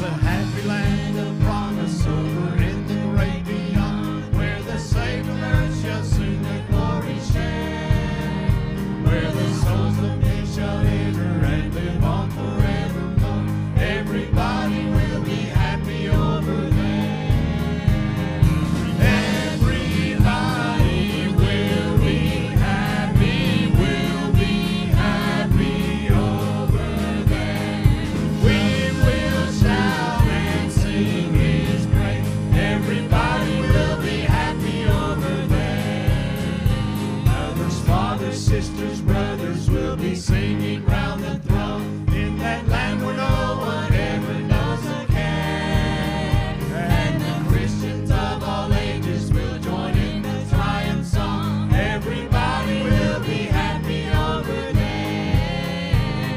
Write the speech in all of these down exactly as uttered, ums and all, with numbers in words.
a happy land of promise over in the great beyond, where the saved earth shall soon their glory share, where the souls of men shall enter and live on forevermore. Everybody will be happy over there. Everybody will be happy, will be happy over there. We will shout and sing His praise. Everybody will be happy over there. Mothers, fathers, sisters, brothers will be singing round the throne in that land where no one ever knows a care. And the Christians of all ages will join in the triumph song. Everybody will be happy over there.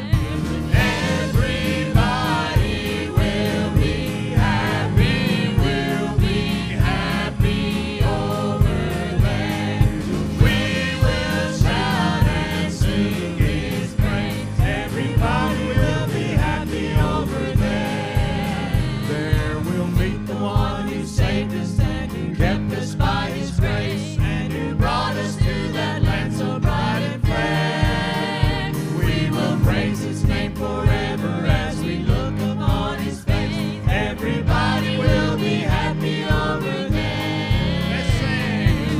Everybody will be happy, will be happy over there. We will shout and sing His praise. Everybody will be happy over there. There we'll meet the one who saved us and who kept us by His grace, and who brought us to that land so bright and fair. We will praise His name forever as we look upon His face. Everybody will be happy over there. Let's sing.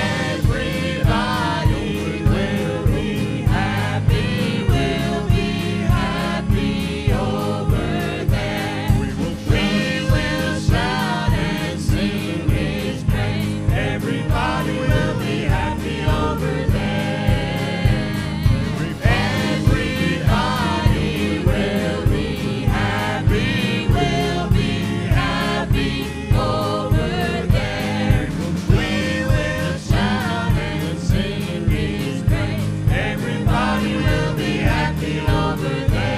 Everybody will be happy, will be happy over there. We will shout and sing His praise. Everybody will be happy over there. Everybody will be happy, will be happy over there. We will shout and sing His praise. Everybody will be happy over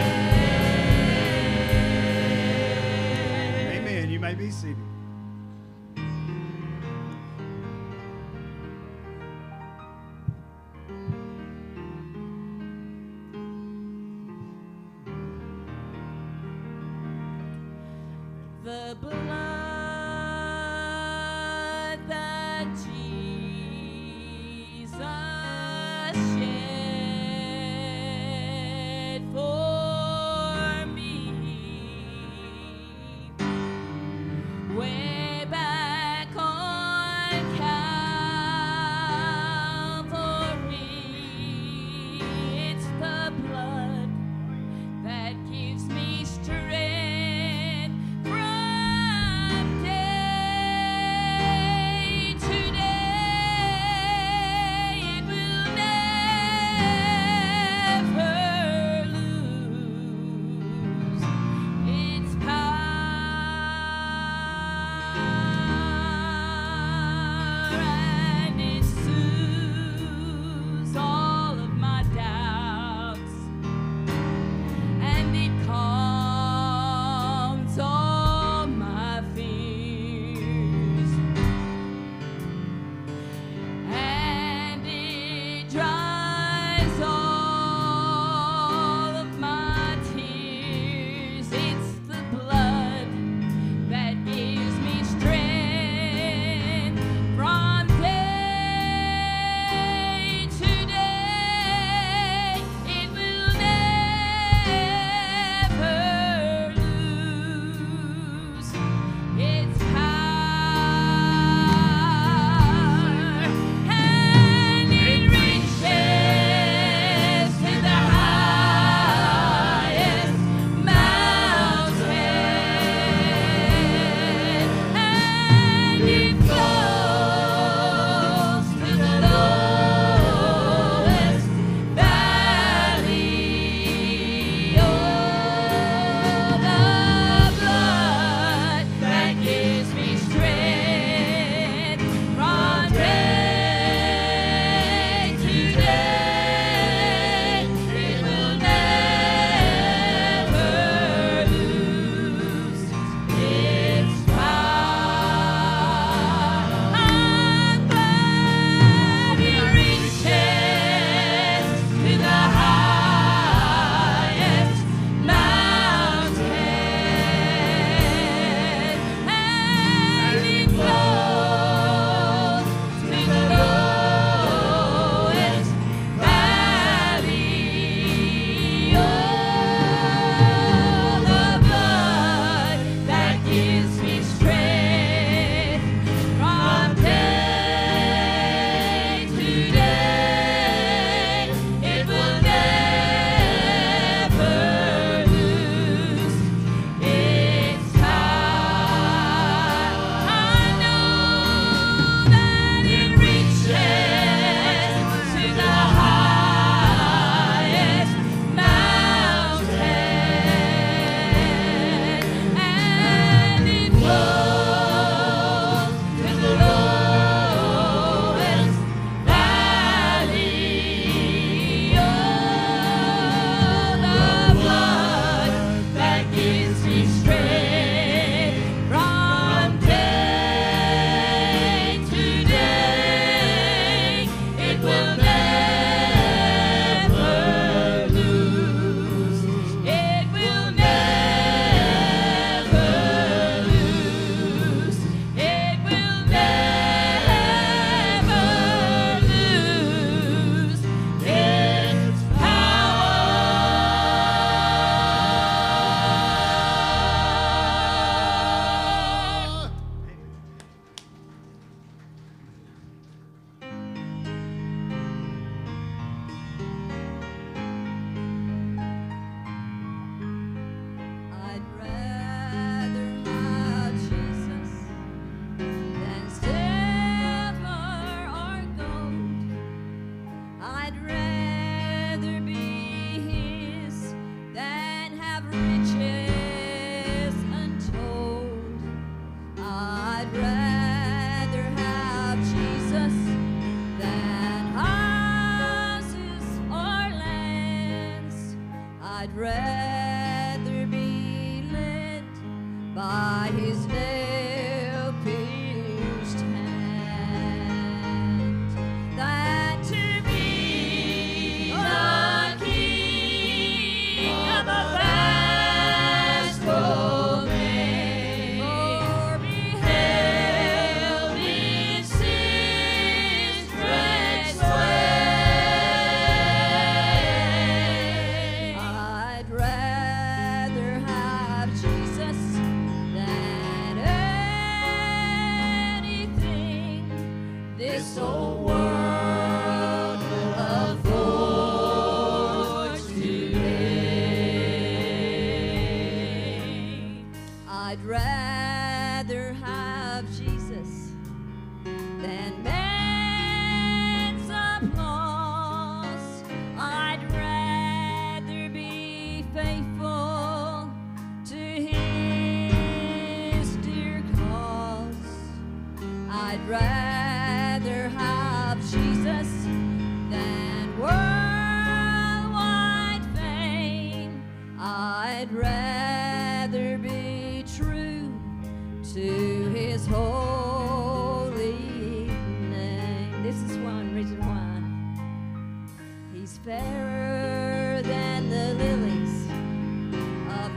there. Amen. You may be seated. The blood that Jesus shed for me way back on Calvary. It's the blood that gives me strength from I'd rather be led by his nail-pierced hand than to be the king of a vast domain, or be held in sin's dread sway. I'd rather have Jesus than anything this old world will afford today. I'd rather have Jesus than man's applause. I'd rather be faithful to his dear cause. I'd rather have Jesus than worldwide fame. I'd rather be true to his holy name. This is one reason why he's fairer than the lilies of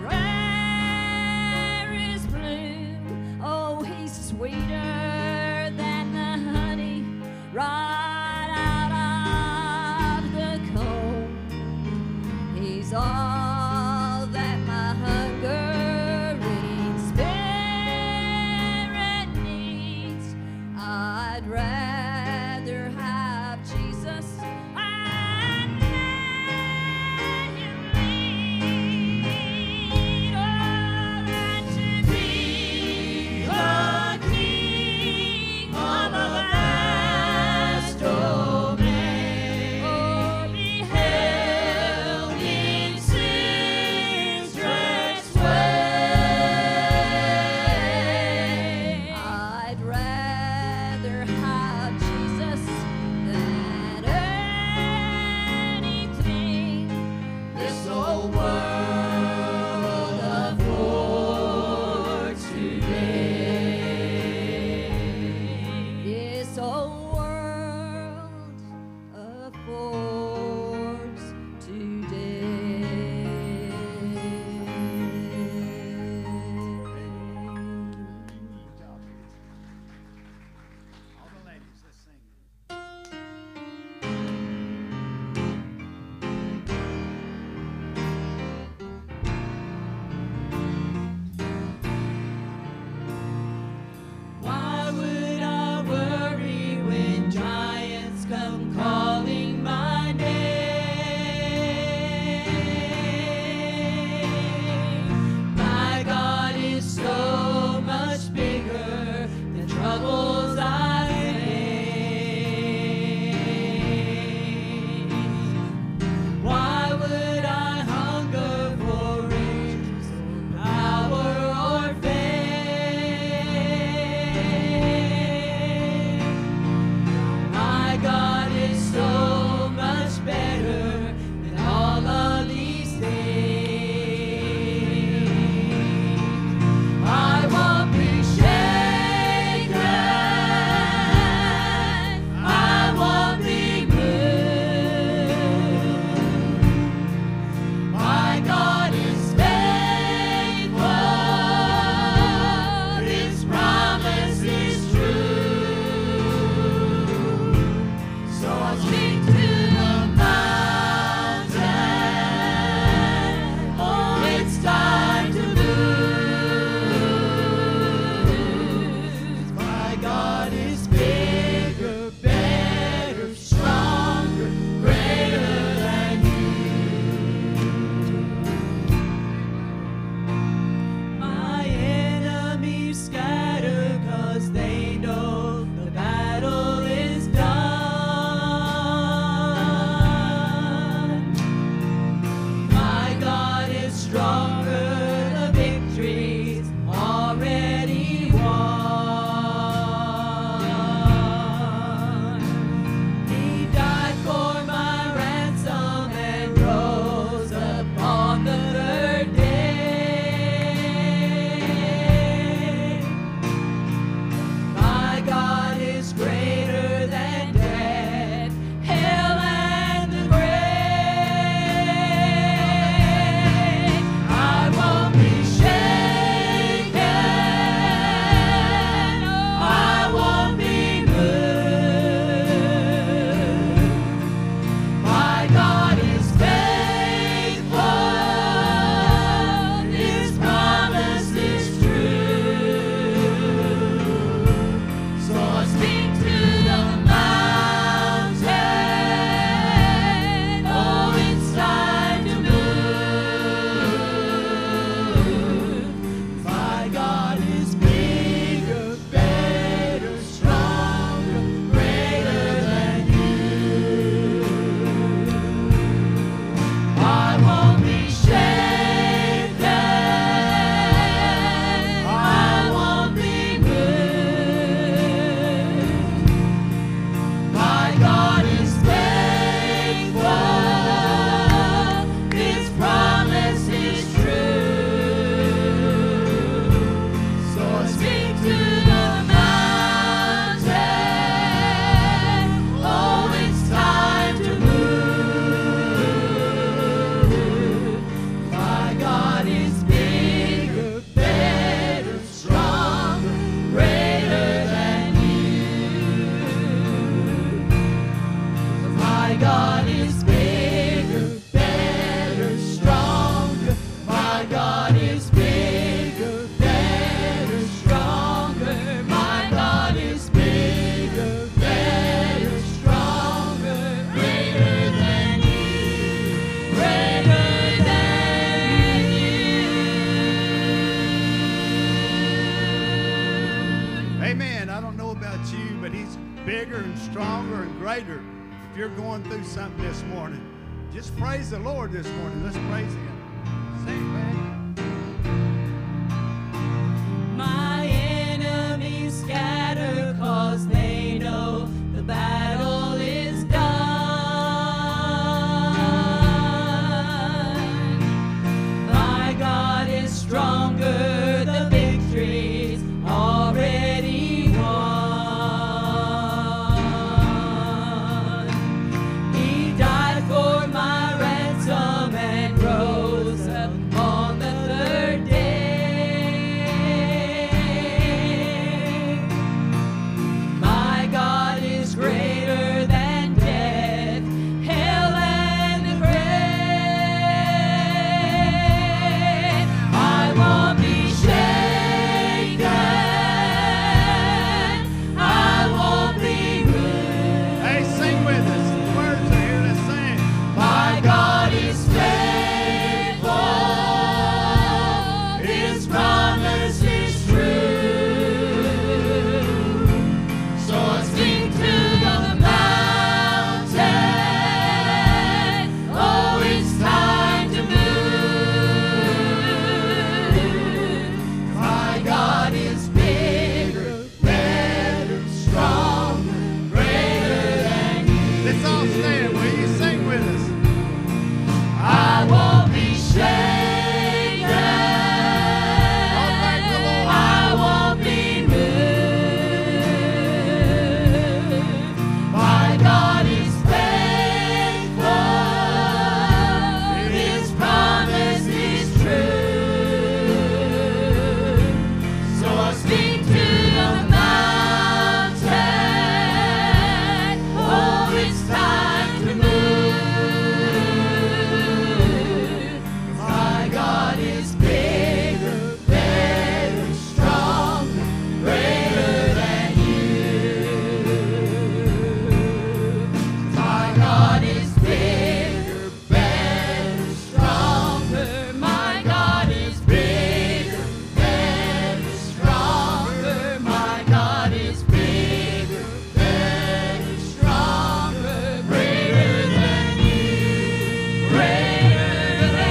rarest bloom. Oh, he's sweeter than the honey right out of the comb. He's all that my hungering spirit needs. I'd rather have Jesus and God is bigger, better, stronger. My God is bigger, better, stronger, greater than you, greater than you. Amen. I don't know about you, but he's bigger and stronger and greater. If you're going through something this morning, just praise the Lord this morning. Let's praise him. Sing, man. My enemies scatter 'cause they know the battle is done. My God is stronger, the victory's already won. He died for my ransom and rose up on the third day. My God is greater than death, hell, and the grave. I won't be shaken. I won't be moved. Hey, sing with us. The words are here. Let's sing. My God is faithful. His promise is true. So I speak to the mountain. Oh, it's time to move. My God is bigger, better, stronger, greater than you. Let's all stand. Will you sing with us? I won't be shaken. Oh, thank the Lord. I won't be moved. My God is faithful. His promise is true. So I speak to the mountain. Oh, it's time to move. My God is bigger, better, stronger, greater than you. My God is bigger, better, stronger. My God is bigger, better, stronger. My God is bigger, better, stronger, greater than you, greater than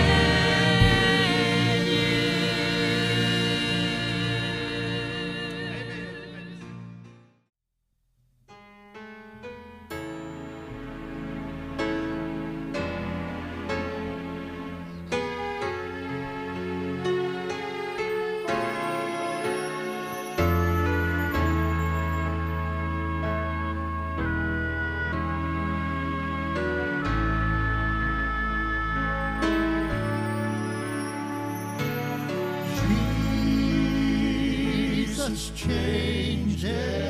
Jesus changed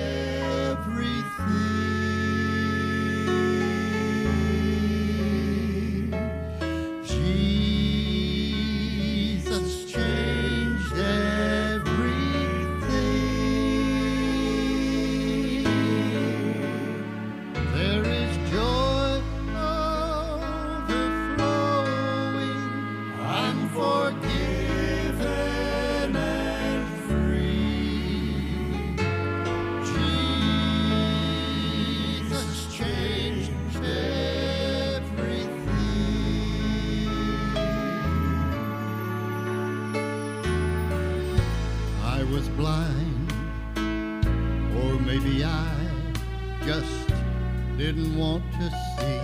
everything. Jesus changed everything. There is joy overflowing. I'm forgiven and free. Jesus changed everything. I was blind, or maybe I just didn't want to see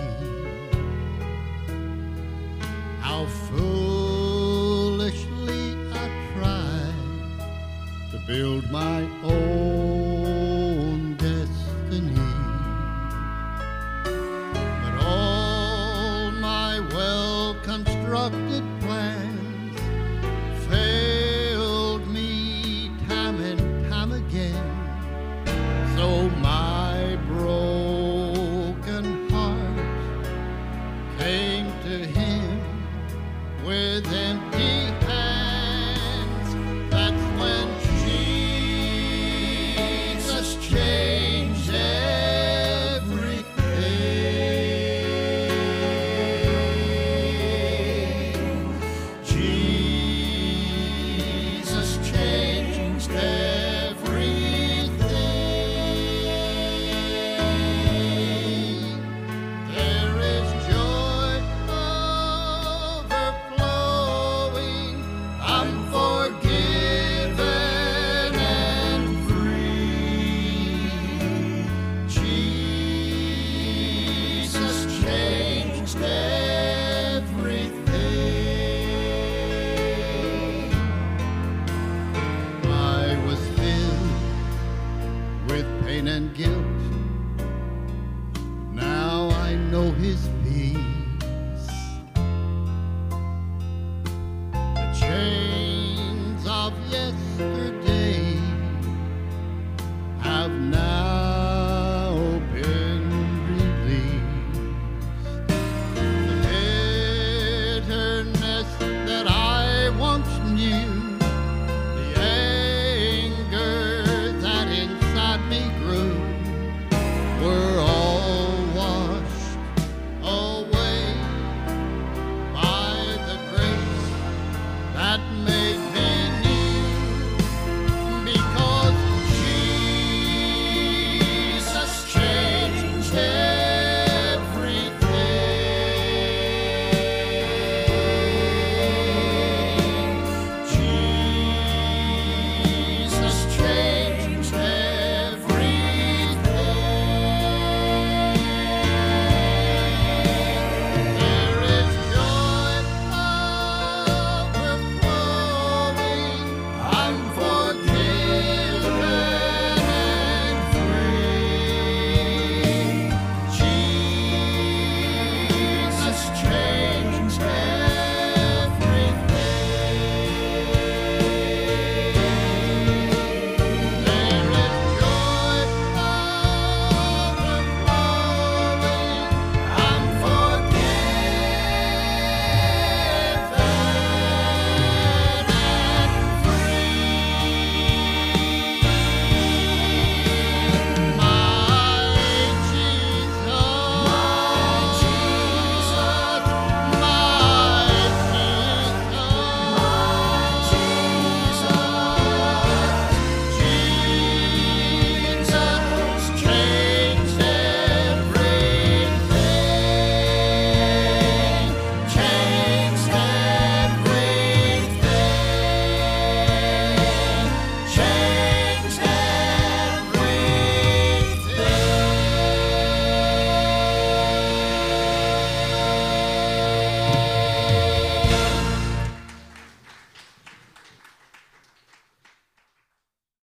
how foolishly I tried to build my own destiny. But all my well-constructed plans failed me time and time again. So my broken heart came to him with empty